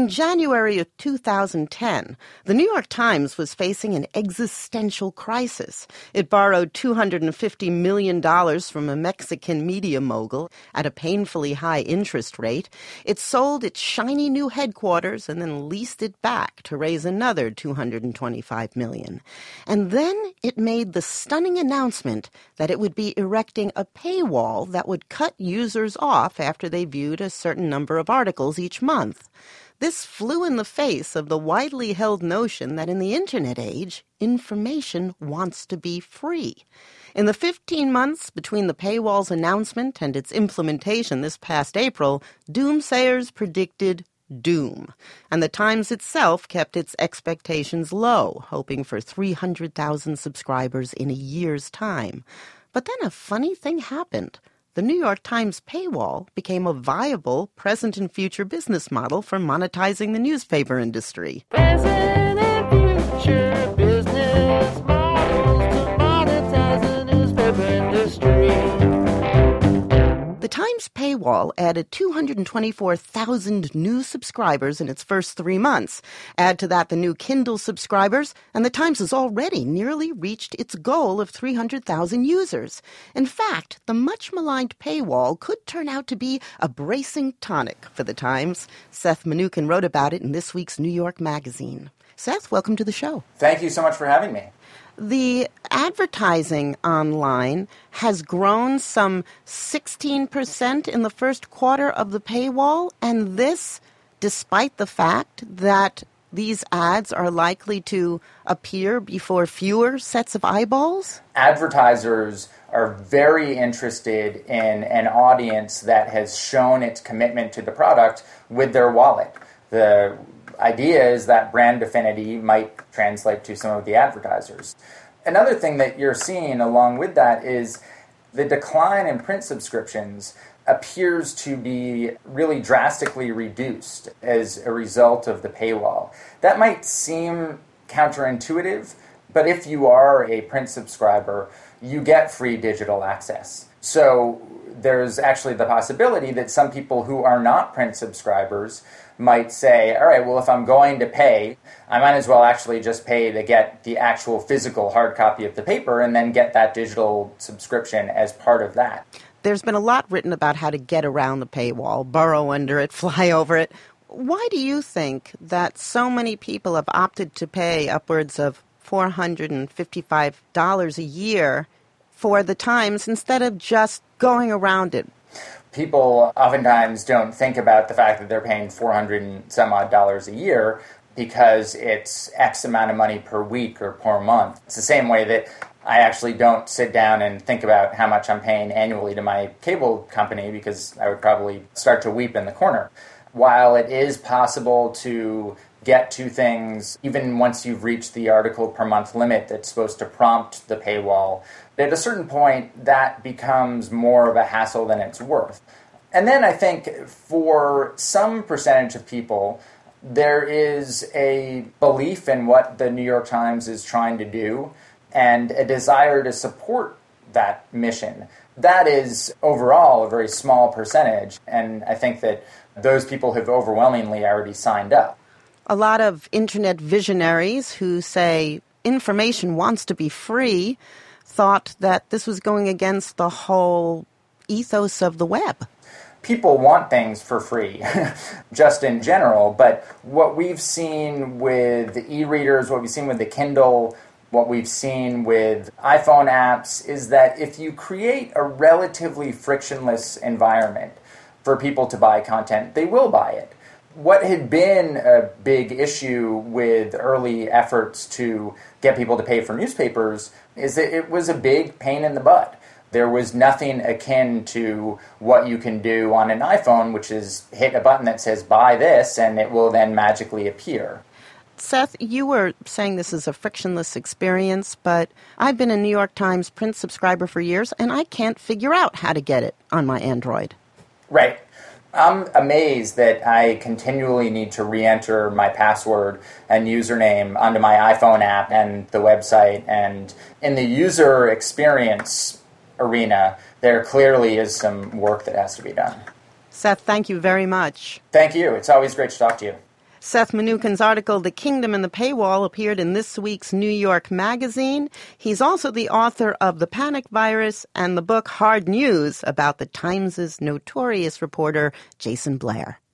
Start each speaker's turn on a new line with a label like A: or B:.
A: In January of 2010, the New York Times was facing an existential crisis. It borrowed $250 million from a Mexican media mogul at a painfully high interest rate. It sold its shiny new headquarters and then leased it back to raise another $225 million. And then it made the stunning announcement that it would be erecting a paywall that would cut users off after they viewed a certain number of articles each month. This flew in the face of the widely held notion that in the Internet age, information wants to be free. In the 15 months between the paywall's announcement and its implementation this past April, doomsayers predicted doom. And the Times itself kept its expectations low, hoping for 300,000 subscribers in a year's time. But then a funny thing happened. The New York Times paywall became a viable present and future business model for monetizing the newspaper industry.
B: Present and future business models to monetize the newspaper industry.
A: The Times paywall added 224,000 new subscribers in its first 3 months. Add to that the new Kindle subscribers, and the Times has already nearly reached its goal of 300,000 users. In fact, the much-maligned paywall could turn out to be a bracing tonic for the Times. Seth Mnookin wrote about it in this week's New York Magazine. Seth, welcome to the show.
C: Thank you so much for having me.
A: The advertising online has grown some 16% in the first quarter of the paywall, and this despite the fact that these ads are likely to appear before fewer sets of eyeballs?
C: Advertisers are very interested in an audience that has shown its commitment to the product with their wallet. The idea is that brand affinity might translate to some of the advertisers. Another thing that you're seeing along with that is the decline in print subscriptions appears to be really drastically reduced as a result of the paywall. That might seem counterintuitive, but if you are a print subscriber, you get free digital access. So there's actually the possibility that some people who are not print subscribers might say, all right, well, if I'm going to pay, I might as well actually just pay to get the actual physical hard copy of the paper and then get that digital subscription as part of that.
A: There's been a lot written about how to get around the paywall, burrow under it, fly over it. Why do you think that so many people have opted to pay upwards of $455 a year for the Times instead of just going around it?
C: People oftentimes don't think about the fact that they're paying $400 and some odd a year because it's X amount of money per week or per month. It's the same way that I actually don't sit down and think about how much I'm paying annually to my cable company because I would probably start to weep in the corner. While it is possible to get to things, even once you've reached the article per month limit that's supposed to prompt the paywall, at a certain point that becomes more of a hassle than it's worth. And then I think for some percentage of people, there is a belief in what the New York Times is trying to do and a desire to support that mission. That is overall a very small percentage, and I think that those people have overwhelmingly already signed up.
A: A lot of Internet visionaries who say information wants to be free thought that this was going against the whole ethos of the web.
C: People want things for free, just in general, but what we've seen with the e-readers, what we've seen with the Kindle, what we've seen with iPhone apps is that if you create a relatively frictionless environment for people to buy content, they will buy it. What had been a big issue with early efforts to get people to pay for newspapers is that it was a big pain in the butt. There was nothing akin to what you can do on an iPhone, which is hit a button that says, buy this, and it will then magically appear.
A: Seth, you were saying this is a frictionless experience, but I've been a New York Times print subscriber for years, and I can't figure out how to get it on my Android.
C: Right. I'm amazed that I continually need to re-enter my password and username onto my iPhone app and the website. And in the user experience arena, there clearly is some work that has to be done.
A: Seth, thank you very much.
C: Thank you. It's always great to talk to you.
A: Seth Mnookin's article, The Kingdom and the Paywall, appeared in this week's New York Magazine. He's also the author of The Panic Virus and the book Hard News about the Times' notorious reporter Jason Blair.